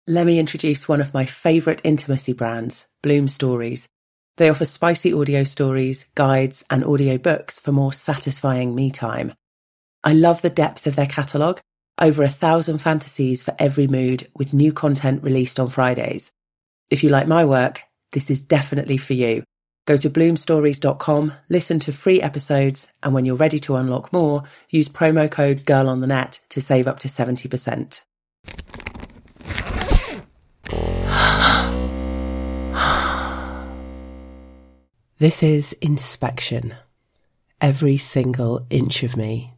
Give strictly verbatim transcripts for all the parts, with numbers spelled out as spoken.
Let me introduce one of my favourite intimacy brands, Bloom Stories. They offer spicy audio stories, guides, and audio books for more satisfying me time. I love the depth of their catalogue, over a thousand fantasies for every mood, with new content released on Fridays. If you like my work, this is definitely for you. Go to bloom stories dot com, listen to free episodes, and when you're ready to unlock more, use promo code GIRLONTHENET to save up to seventy percent. This is Inspection. Every single inch of me.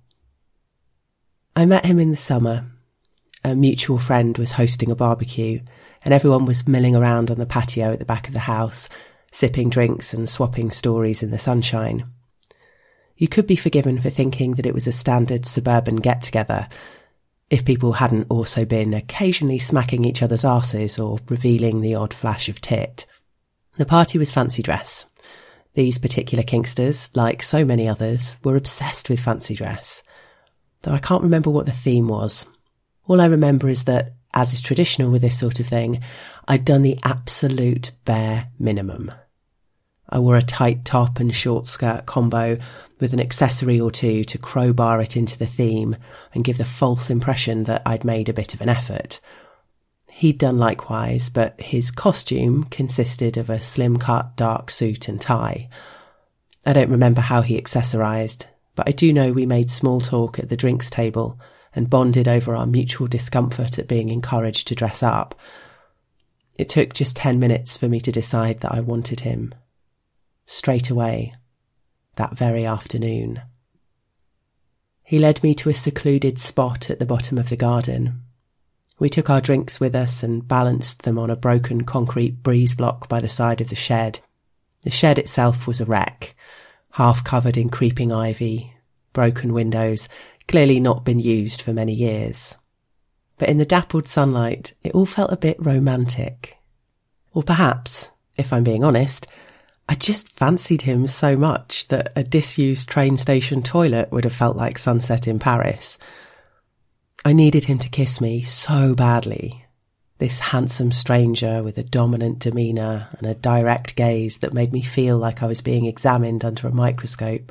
I met him in the summer. A mutual friend was hosting a barbecue, and everyone was milling around on the patio at the back of the house, sipping drinks and swapping stories in the sunshine. You could be forgiven for thinking that it was a standard suburban get-together, if people hadn't also been occasionally smacking each other's arses or revealing the odd flash of tit. The party was fancy dress. These particular kinksters, like so many others, were obsessed with fancy dress, though I can't remember what the theme was. All I remember is that, as is traditional with this sort of thing, I'd done the absolute bare minimum. I wore a tight top and short skirt combo with an accessory or two to crowbar it into the theme and give the false impression that I'd made a bit of an effort. He'd done likewise, but his costume consisted of a slim-cut dark suit and tie. I don't remember how he accessorised, but I do know we made small talk at the drinks table and bonded over our mutual discomfort at being encouraged to dress up. It took just ten minutes for me to decide that I wanted him. Straight away, that very afternoon. He led me to a secluded spot at the bottom of the garden. We took our drinks with us and balanced them on a broken concrete breeze block by the side of the shed. The shed itself was a wreck, half covered in creeping ivy, broken windows, clearly not been used for many years. But in the dappled sunlight, it all felt a bit romantic. Or perhaps, if I'm being honest, I just fancied him so much that a disused train station toilet would have felt like sunset in Paris. I needed him to kiss me so badly. This handsome stranger with a dominant demeanour and a direct gaze that made me feel like I was being examined under a microscope.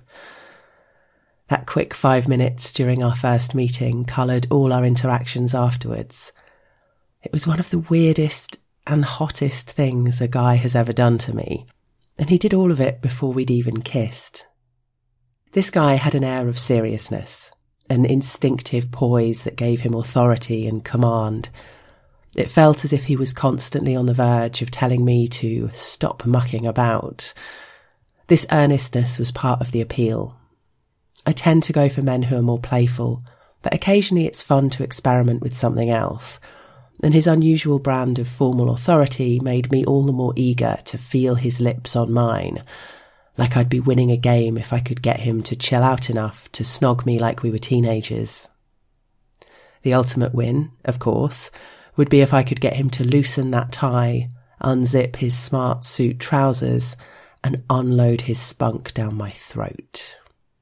That quick five minutes during our first meeting coloured all our interactions afterwards. It was one of the weirdest and hottest things a guy has ever done to me, and he did all of it before we'd even kissed. This guy had an air of seriousness, an instinctive poise that gave him authority and command. It felt as if he was constantly on the verge of telling me to stop mucking about. This earnestness was part of the appeal. I tend to go for men who are more playful, but occasionally it's fun to experiment with something else, and his unusual brand of formal authority made me all the more eager to feel his lips on mine, like I'd be winning a game if I could get him to chill out enough to snog me like we were teenagers. The ultimate win, of course, would be if I could get him to loosen that tie, unzip his smart suit trousers, and unload his spunk down my throat.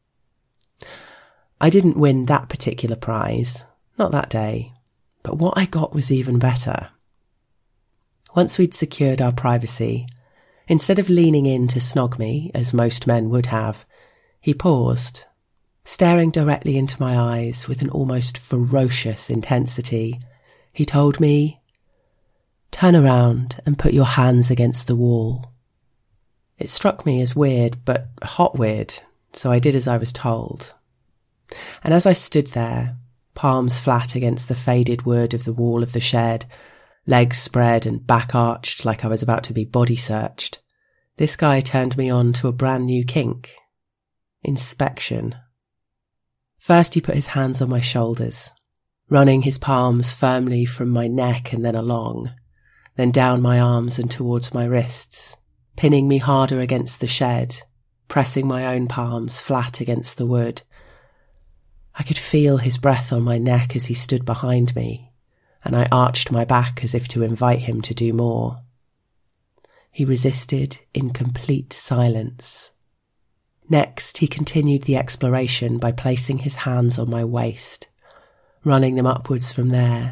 I didn't win that particular prize, not that day, but what I got was even better. Once we'd secured our privacy, instead of leaning in to snog me, as most men would have, he paused, staring directly into my eyes with an almost ferocious intensity. He told me, "Turn around and put your hands against the wall." It struck me as weird, but hot weird, so I did as I was told. And as I stood there, palms flat against the faded wood of the wall of the shed, legs spread and back arched like I was about to be body searched, this guy turned me on to a brand new kink. Inspection. First he put his hands on my shoulders, running his palms firmly from my neck and then along, then down my arms and towards my wrists, pinning me harder against the shed, pressing my own palms flat against the wood. I could feel his breath on my neck as he stood behind me, and I arched my back as if to invite him to do more. He resisted in complete silence. Next, he continued the exploration by placing his hands on my waist, running them upwards from there,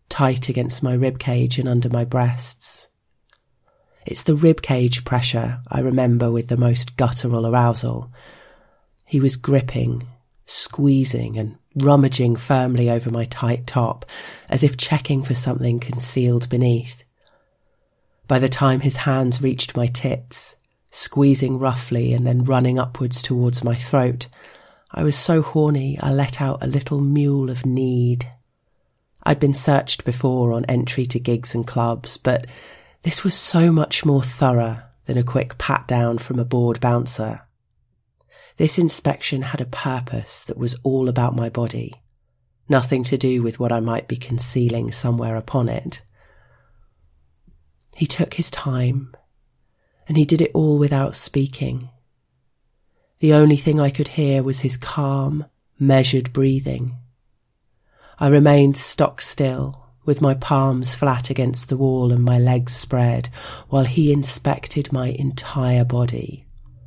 tight against my ribcage and under my breasts. It's the ribcage pressure I remember with the most guttural arousal. He was gripping, squeezing and rummaging firmly over my tight top, as if checking for something concealed beneath. By the time his hands reached my tits, squeezing roughly and then running upwards towards my throat, I was so horny I let out a little mewl of need. I'd been searched before on entry to gigs and clubs, but this was so much more thorough than a quick pat-down from a bored bouncer. This inspection had a purpose that was all about my body, nothing to do with what I might be concealing somewhere upon it. He took his time, and he did it all without speaking. The only thing I could hear was his calm, measured breathing. I remained stock still, with my palms flat against the wall and my legs spread, while he inspected my entire body.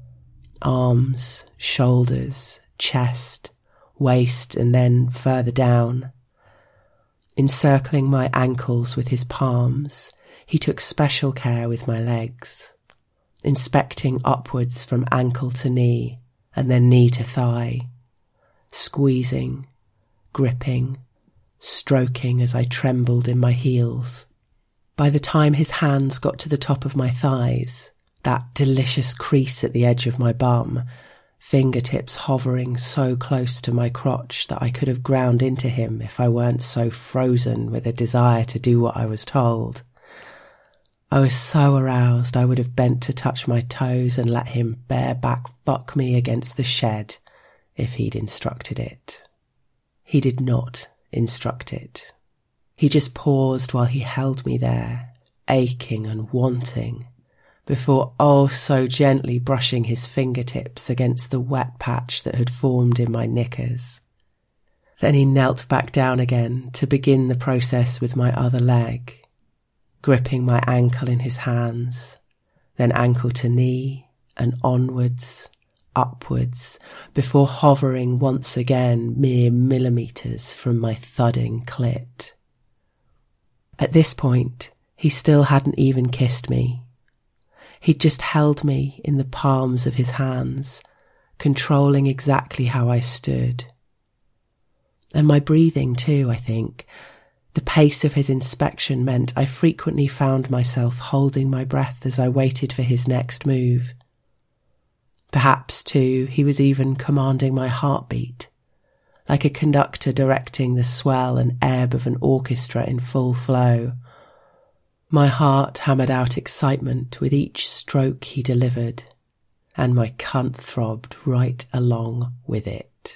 Arms, shoulders, chest, waist, and then further down. Encircling my ankles with his palms, he took special care with my legs, inspecting upwards from ankle to knee, and then knee to thigh, squeezing, gripping, stroking as I trembled in my heels. By the time his hands got to the top of my thighs, that delicious crease at the edge of my bum, fingertips hovering so close to my crotch that I could have ground into him if I weren't so frozen with a desire to do what I was told. I was so aroused I would have bent to touch my toes and let him bareback fuck me against the shed if he'd instructed it. He did not instruct it. He just paused while he held me there, aching and wanting, before oh so gently brushing his fingertips against the wet patch that had formed in my knickers. Then he knelt back down again to begin the process with my other leg, gripping my ankle in his hands, then ankle to knee and onwards, upwards, before hovering once again mere millimetres from my thudding clit. At this point, he still hadn't even kissed me. He'd just held me in the palms of his hands, controlling exactly how I stood. And my breathing too, I think. The pace of his inspection meant I frequently found myself holding my breath as I waited for his next move. Perhaps, too, he was even commanding my heartbeat, like a conductor directing the swell and ebb of an orchestra in full flow. My heart hammered out excitement with each stroke he delivered, and my cunt throbbed right along with it.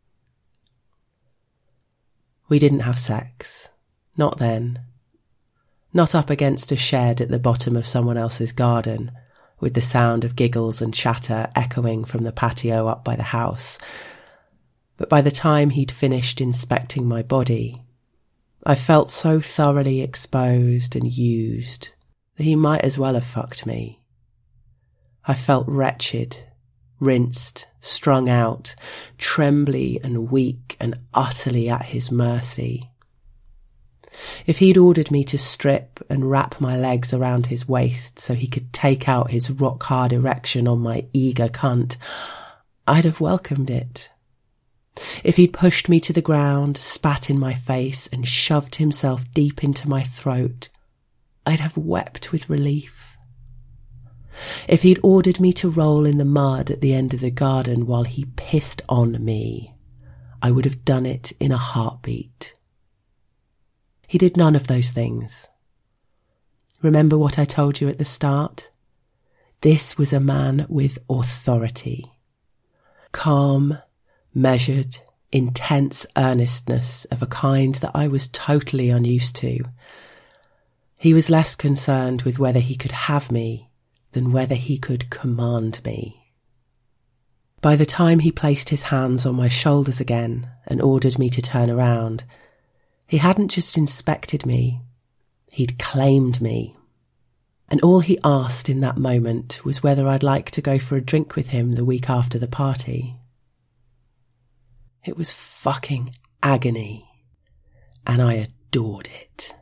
We didn't have sex. Not then. Not up against a shed at the bottom of someone else's garden, with the sound of giggles and chatter echoing from the patio up by the house. But by the time he'd finished inspecting my body, I felt so thoroughly exposed and used that he might as well have fucked me. I felt wretched, rinsed, strung out, trembly and weak and utterly at his mercy. If he'd ordered me to strip and wrap my legs around his waist so he could take out his rock-hard erection on my eager cunt, I'd have welcomed it. If he'd pushed me to the ground, spat in my face, and shoved himself deep into my throat, I'd have wept with relief. If he'd ordered me to roll in the mud at the end of the garden while he pissed on me, I would have done it in a heartbeat. He did none of those things. Remember what I told you at the start? This was a man with authority. Calm, measured, intense earnestness of a kind that I was totally unused to. He was less concerned with whether he could have me than whether he could command me. By the time he placed his hands on my shoulders again and ordered me to turn around, he hadn't just inspected me, he'd claimed me. And all he asked in that moment was whether I'd like to go for a drink with him the week after the party. It was fucking agony, and I adored it.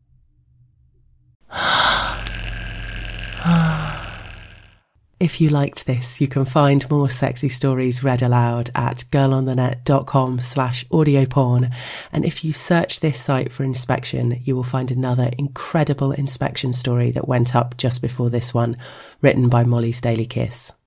If you liked this, you can find more sexy stories read aloud at girlonthenet.com slash audioporn. And if you search this site for Inspection, you will find another incredible inspection story that went up just before this one, written by Molly's Daily Kiss.